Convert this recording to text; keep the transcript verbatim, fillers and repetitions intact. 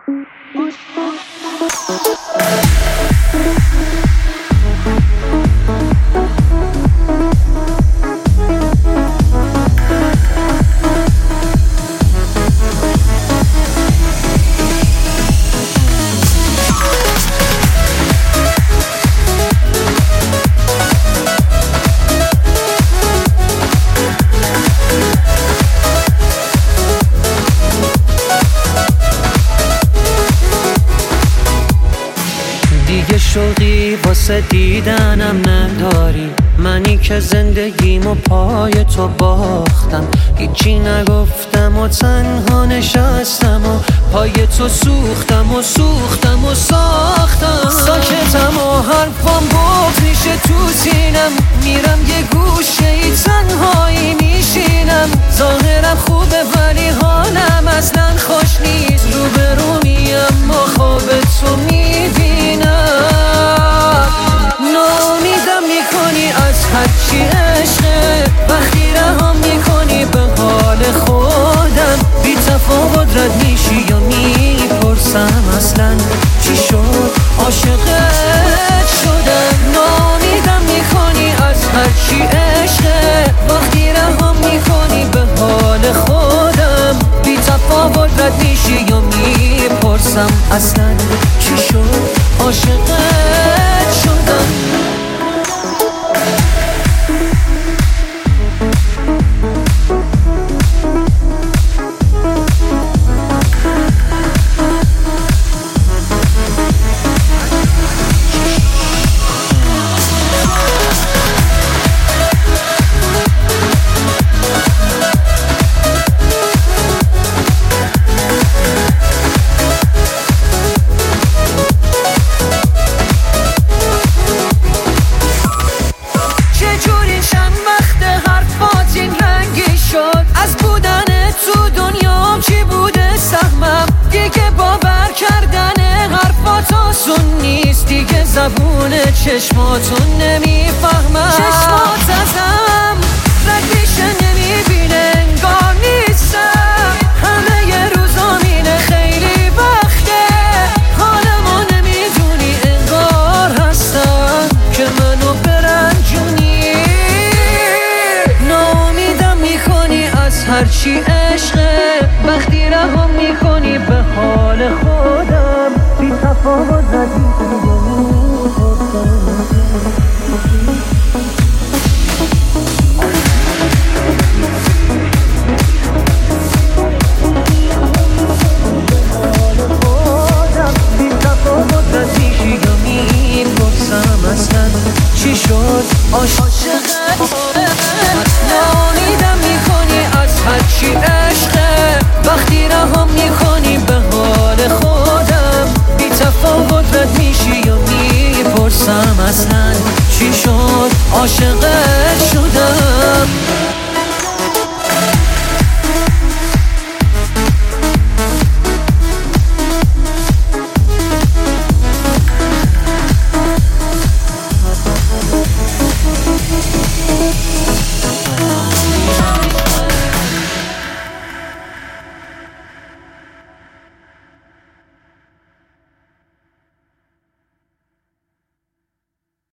شوقی واسه دیدنم نداری، منی که زندگیمو پای تو باختم، هیچی نگفتم و تنها نشستم و پای تو سوختم و سوختم و ساختم. ساکتم و حرفم بغض میشه تو سینم، میرم یه گوشه ای تنهایی میشینم. ظاهرم خوبه ولی حالم اصلا خوش نیست، روبرو میم و خواب تو میبینم. ناامیدم میکنی از هرچی عشقه، وقتی رهام میکنی به حال خودم. بی تفاوت رد میشی یا میپرسم اصلا چی شد عاشقت شدم. ناامیدم میکنی از هرچی عشقه، وقتی رهام میکنی به حال خودم. بی تفاوت رد میشی یا میپرسم اصلا چی شد عاشقت شدم. زبون چشماتون نمیفهمم، چشمات ازم رد میشه نمیبینه، انگار نیستم. همه یه روزامینه خیلی وقته، حالمو نمیدونی انگار هستم که منو برنجونی. ناامیدم میکنی از هرچی عشقه، وقتی رهام میکنی به حال خودم. بی تفاوت ردی چی شد عاشقت. ناامیدم میکنی از هرچی عشقه، وقتی رهام میکنی به حال خودم. بی تفاوت رد میشی یا میپرسم اصلا چی شد عاشقت شدم.